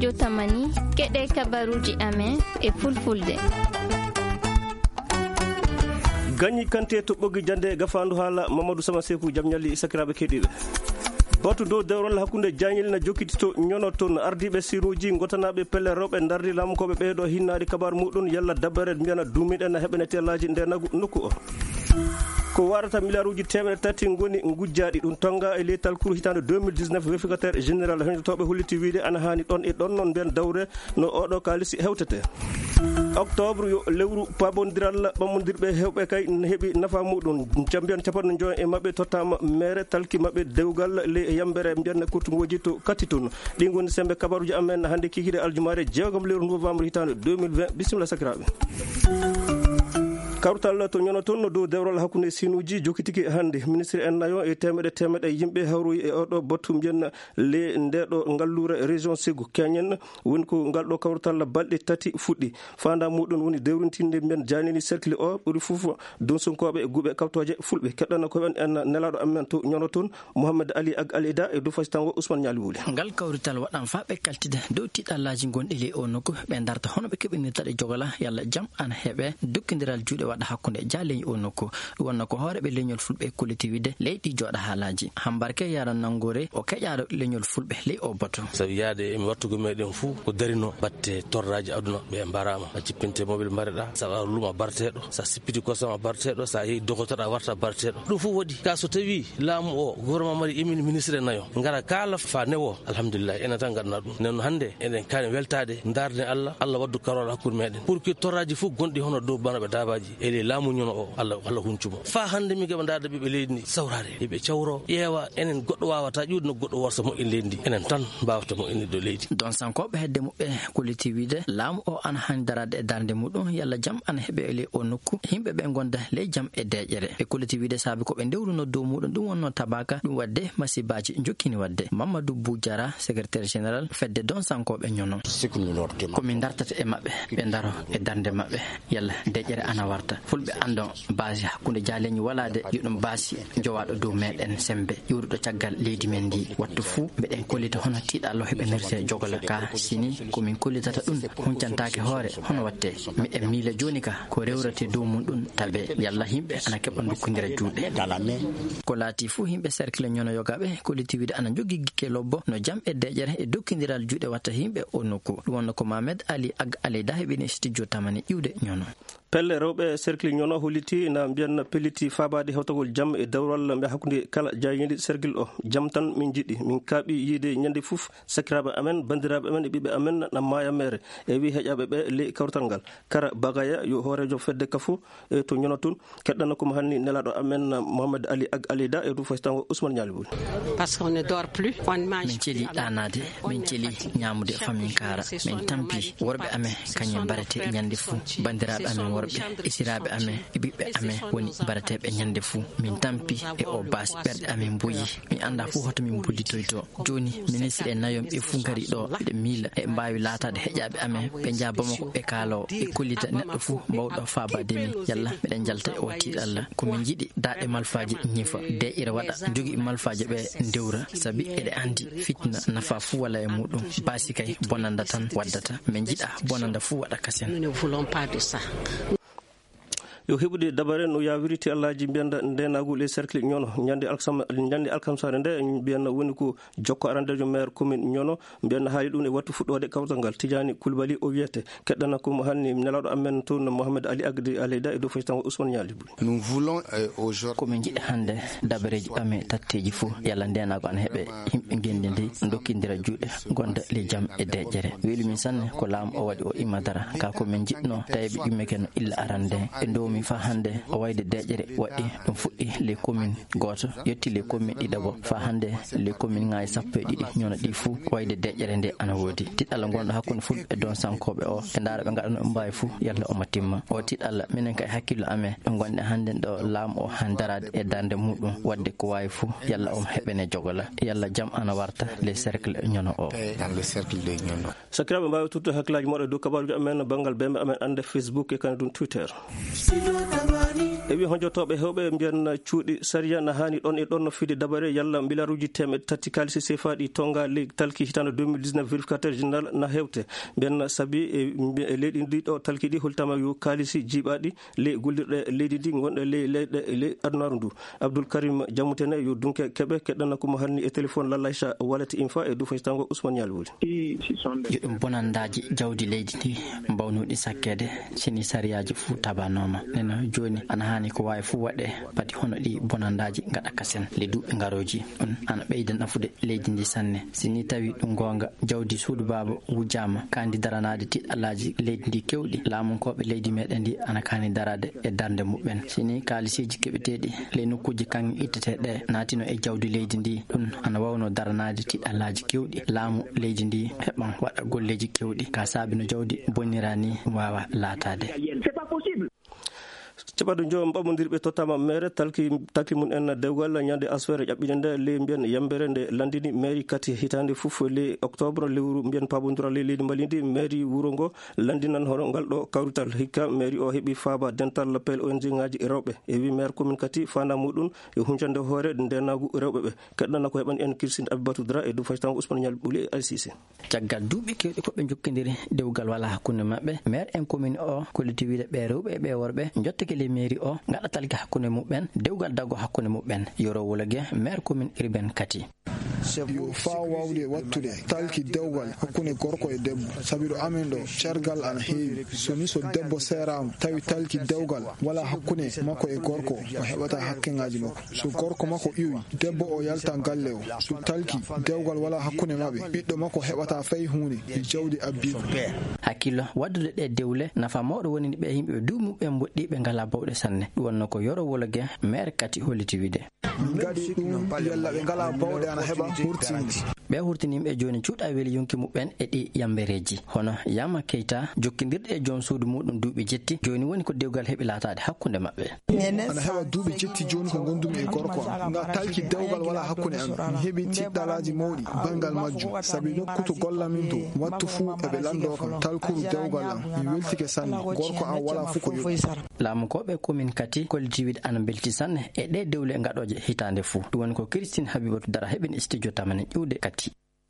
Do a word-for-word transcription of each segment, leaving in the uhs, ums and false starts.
studio tamani keɗe kabaruji amen e fulfulde. Gagni Kanté to ɓoggi jande gafandu haala Mamadou Sama Sekou jam ñalli sakiraɓe keɗiɓe. Batu dow dewrol hakkunde jañil na jokkitito ñono ton ardiɓe siruji gotanaɓe pelle rewɓe dardi lamkoɓe ɓeeɗo hinnade kabar muɗum yalla dabbere mbiyana dumiɗen heɓene tellaji ndenagu nokku o. Ko warata milliarduji temedde tati goni gujjaɗi ɗum tonga e leytal cour hitande deux mille dix-neuf vérificateur général hendotoɓe holliti wiide ana hani ɗon e ɗon noon mbiyan dawre no oɗo kalisi hewtete. Octobre yo lewru pabodiral ɓammodirɓe hewɓe kay heeɓi nafa muɗum mbiyan capanɗe joyi e mabɓe tottama maire talki mabɓe dewgal le yambere mbiyan kurtugoji to katti toon ɗi goni sembe kabaruji amen hande kikide aljumare jeegom lewru novembre hitande deux mille vingt bisimilla sakiraɓe. Kawtal to ñono toon dow dewrol hakkunde sinuji jokkitiki hande ministre en nayo e temeɗe temeɗe yimɓe hawroyi e oɗo bottu mbiyen le ndeɗo ngallure région Ségu Keñen woni ko ngalɗo kawtal balɗe tati fuɗɗi fanda muɗum woni dewrintinde mbiyen janini cercle o ɓuri fof donsunkoɓe e guuɓe kawtoje fulɓe keɗɗana koɓen en nelaɗo amen to ñono toon Mouhamed Ali Ag Alida e dow fasitango Ousmane Ñali Wuli. Ngal kawrital waɗan fa ɓe kaltide dow tiɗallaji gonɗi le o nokku ɓe darta hono ɓe keɓinirta ɗe jogala yalla jam an heɓe dokkodiral juuɗe waɗa hakkunde ja leñi o nokku wonno ko hooreɓe leñol fulɓe collectivité leydi joɗa haalaji hambarke yaran nangore o keƴaɗo leñol fulɓe ley o boto sabi yaade e wattugo meɗen fuu ko darino batte torraji aduna ɓe mbarama a cippinte mobile mbareɗa sa luma barteɗo sa sippiti kosama barteɗo sa yehi dogotoɗa warta barteɗo ɗum fuu waɗi ka so tawi laamu o gouvernement mari emin ministre nayo gara kala fa newo alhamdulillah enen tan gadana ɗum nen hande enen kani weltade darde Allah Allah waddu karol hakkude meɗen pour que torraji fuu gonɗi hono dow banaɓe dabaji ele laamu ñono o Allah Allah huncumo fa hande mi gaba darde ɓiɓe leydi ni sawrare ɓiɓe cawro ƴeewa enen goɗɗo wawata ƴuude no goɗɗo worsa mo en leydi enen tan mbawata mo en do leydi don sankoɓe hedde muɓɓe collectivité laamu o an hani darade e darde muɗum yalla jam an heeɓe ele o nokku yimɓe ɓe gonda ley jam e deƴƴere e collectivité saabi koɓe ndewruno dow muɗum ɗum wonno tabaka ɗum wadde masibaji jokkini wadde Mamadou Boujara secrétaire général fedde don sankoɓe ñono komin dartata e mabɓe ɓe daro e darde mabɓe yalla deƴƴere ana warta fulɓe andon basi hakkunde jaleñi walade yuɗum basi jowaɗo dow meɗen sembe yuruɗo caggal leydi men ndi wattu fuu mbeɗen kollita hono tiɗallo heɓe nerte jogola ka sini komin kollitata ɗum huncantake hoore hono watte miɗen miila joni ka ko rewrete dow mum ɗum tabe yalla yimɓe ana keɓa dukkodira juuɗe ko laati fuu yimɓe cercle ñono yogaɓe collectivité ana jogui gikke lobbo no jam e deƴƴere e dokkodiral juuɗe watta yimɓe o nokku ɗum wonno ko Mamed Ali Ag Aleyda heɓini studio tamani ƴiwde ñono pelle rewɓe cercle ñono holliti na mbiyan pelliti fabade hewtagol jam e dewral mbe hakkunde kala jayidi cercle o jam tan min jiɗɗi min kaaɓi yiide ñande fof sakiraɓe amen bandiraɓe amen e ɓiɓɓe amen na maya mere e wi heƴaɓe ɓe ley kawtal ngal kara bagaya yo hoorejo fedde kafo e to ñono toon keɗɗana komo hanni nelaɗo amen Mouhamed Ali Ag Alida e dow fasitango Ousmane Ñali Wuli. Parce qu'on ne dort plus on mange min celi ɗanade min celi ñamude famin kara min tampi worɓe amen kañum barete ñande fou bandiraɓe amen worɓe isiraɓe amen e ɓiɓɓe amen woni barateɓe ñande fou min tampi e o basi ɓerɗe amen boyi mi anda fou hoto min bollitoy to joni ministre e nayom ɓe fou gari ɗo ɓeɗe miila e mbawi latade heƴaɓe amen ɓe jaa Bamako ɓe kaalo e kollita neɗɗo fou mbawɗo fabade min yalla mbiɗen jalta e o tiɗalla komin jiiɗi daɗe malfaji ñifa deƴƴere waɗa jogui malfaji ɓe dewra saabi eɗe andi fitna nafa fou walla e muɗum basi kay bonanda tan waddata min jiiɗa bonanda fou waɗa kasen. Nous ne voulons pas de ça. yo heɓude dabare no yawiriti allaji mbiyanda ndenagol e cercle ñono ñande alkam ñande alkamsare nde mbiyanna woni ko jokko arandejo maire commune ñono mbiyanna haali ɗum e wattu fuɗɗode kawtal ngal Tidiani Coulibaly o wiyete keɗɗana komo hanni nelaɗo amen toon Mouhamed Ali Ag Aleyda e dow fasitango Ousmane Ñali Wuli. Nous voulons aujourd'hui komin jiɗi hande dabareji amen tatteji fou yalla ndenago an heeɓe yimɓe gendi ndi dokkidira juuɗe gonda le jam e deƴƴere weeli min sanne ko laamu o waɗi o immadara ka komin jiɗno tawiɓe ƴummeken illa arande e dow mi fa hande o wayde deƴƴere waɗi ɗum fuɗɗi les communes goto yetti les communes ɗiɗabo fa hande les communes ngaji sappo e ɗiɗi ñona ɗi fou wayde deƴƴere nde ana woodi tiɗalla gonɗo hakkude fulɓe e don sankoɓe o e ndaara ɓe gaɗano ɓe mbawi fou yalla omo timma o tiɗalla minen kay hakkillo amen ɓe gonɗe hande ɗo laamu o han darade e darde muɗum wadde ko wawi fou yalla omo heɓene jogola yalla jam ana warta les cercle ñono o dans le cercle de ñono sakiraɓe mbawi tutto hakkillaji moɗo dow kabaruji amen banggal bembe amen ande Facebook e kane ɗum Twitter. ewi honjotoɓe hewɓe mbiyan cuuɗi saria na hani ɗon e ɗon no fide dabare yalla mbilaruji temeɗe tati kalisi sefa ɗi tonga leydi talki hitande deux mille dix-neuf vérificateur général na hewte mbiyan saabi e leydi ndi ɗo talki ɗi holtama yo kalisi jiiɓaɗi ley gollirɗe leydi ndi gonɗe ley leyɗe ley adnaru ndu Abdoul Karim Diamutene yo dunke keɓe keɗɗana komo hanni e téléphone Lalaycha walete infa e dufaytango Ousmane Yalwoli yo ɗum bonandaji jawdi leydi ndi mbawnuɗi sakkede sini sariyaji fuu tabanoma neno joni ana hani ko wawi fuu waɗe padi hono ɗi bonandaji gaɗa kasen le duɓe garoji ɗum ana ɓeyda nafude leydi ndi sanne sini tawi ɗum gonga jawdi suudu baba wujama kandi daranade tiɗɗalaji leydi ndi kewɗi laamunkoɓe leydi meɗen ndi ana kani darade e darde muɓɓen sini kalisiji keɓeteɗi ley nokkuji kan itteteɗe natino e jawdi leydi ndi ɗum ana wawno daranade tiɗɗalaji kewɗi laamu leydi ndi heɓan waɗa golleji kewɗi ka saabi no jawdi bonnirani wawa laatade caɓaɗo joom ɓamodirɓe tottama maire talki takli mum en dewgal ñande asfere ƴaɓɓine nde ley mbiyen yambere nde landini mairie kati hitande foof ley octobre lewru mbiyen pabodira ley leydi mbalidi mairie wuuro ngo landinan hono ngal ɗo kawrital hikka mairie o heeɓi faaba dental pel O N G ngaji rewɓe e wi maire commune kati fanda muɗum e huncande hoore ndenagu rewɓe ɓe keɗɗana ko heɓani en kirsin Abibatou Dra e du faytango Ousmane Ñal ɓuuli Al Cissé caggal duuɓi kewɗi koɓe jokkodiri dewgal wala hakkunde mabɓe maire en commune o collectivité ɓe rewɓe e ɓe worɓe jottake le mairie o gaɗa talki hakkunde muɓɓen dewgal dago hakkunde muɓɓen yoro wologue maire commune urbaine kati yo fa wawde wattude talki dewgal hakkunde gorko e debbo sabiɗo amin ɗo cergal ana heewi soni so debbo serama tawi talki dewgal wala hakkunde makko e gorko o heɓata hakkeŋaji makko so gorko makko iwi debbo o yalta galle o so talki dewgal wala hakkunde mabɓe ɓiɗɗo makko heɓata fay hunde e jawdi abbiɗo hakkillo waddude ɗe dewle nafa mawɗo woni ɓe yimɓe duumuɓe boɗɗiɓe ngala bawɗe sanne ɗum wonno ko yoro wologue maire kati holliti wide gadi ɗum yalla ɓe ngala bawɗe ana heɓa hurtinde ɓe hurtinimɓe joni cuuɗa weeli yonki muɓɓen e ɗi yambereji hono Yama Keita jokkidirɗe e joom suudu muɗum duuɓi jetti joni woni ko dewgal heeɓi laatade hakkunde mabɓe ana heɓa duuɓi jetti joni ko gondumi e gorko am nga talki dewgal wala hakkunde am mi heeɓi tiɗɗalaji mawɗi bangal majjum saabi nokku to gollamin to wattu fuu eɓe lando kam talkuru dewgal am mi weltike sanne gorko am wala fuu ko yoɓi laamukoɓe commune kati collectivité ana belti sanne e ɗe dewle gaɗoje hitande fuu ɗum woni ko Christine Habibatou Dara heɓini studio tamane ƴiwde kati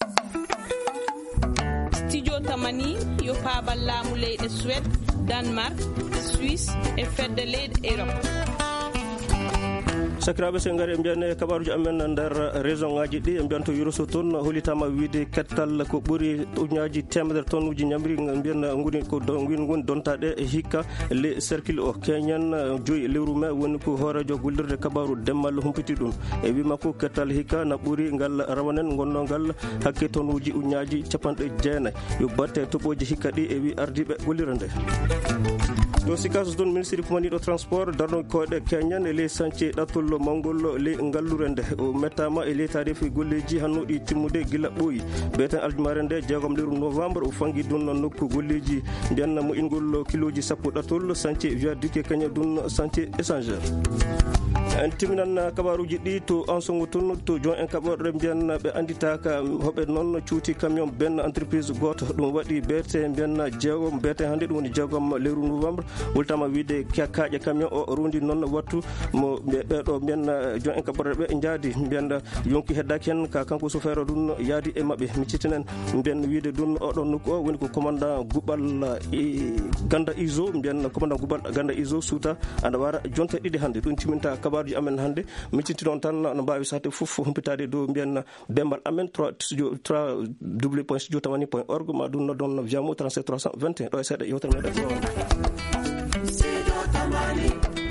studio tamani yo paabal laamu leyɗe Suède Danemark Suisse e fedde leyɗe Europe sakiraɓe sen gaari e mbiyan e kabaruji amen nder région ngaji ɗi e mbiyan to Yourosso toon holitama wiide kettal ko ɓuuri ujunaji temedere tonnes uji ñamri mbiyan goni ko goni goni dontaɗe e hikka le cercle o keñan joyi lewru mai woni ko hoorejo gollirde kabaru demmal humpiti ɗum e wima ko kettal hikka na ɓuuri ngal rawanen gonno ngal hakke tonnes uji ujunaji capanɗe jeenayyi yo batte toɓoji hikka ɗi e wi ardiɓe gollirde ɗo sika so toon ministre pomaniɗo transport darno koɗe keñan e ley chantier ɗattol mawgol ley ngallure nde o mettama e ley tarifi golleji hannuɗi timmude guila ɓooyi biyeten aljumare nde jeegom lewru novembre o fangui dun nokku golleji mbiyan moƴƴingol kiloji sappo ɗattol chantier viaduc keña dun chantier échangeur en timinan kabaruji ɗi to ansongo toon to jon en kaɓorɗe mbiyan ɓe anditaka hoɓe noon cuuti camion ben entreprise goto ɗum waɗi bete mbiyan jeegom bete hannde ɗum woni jeegom lewru novembre wultama wiide kaaƴe camion o rundi noon wattu mo ɓeɗo mbiyan jon en kaɓorɗe ɓe jaadi mbiyan yonki heddaki hen ka kanko chauffeur o ɗum yaadi e mabɓe mi cittinen mbiyan wiide ɗum oɗon nokku o woni ko commandant guɓal ganda iso mbiyan commandant guɓal ganda iso suuta aɗa wara jonte ɗiɗi hannde ɗum timinta kabaruji amen hannde micciti noon tan no mbawi sahde foof humpitade dow mbiyan bembal amen trois studio trois w point studio tamani point org ma ɗum no ɗon wiyamo trente-sept trois cent vingt et un ɗo e seeɗa yewtere meɗen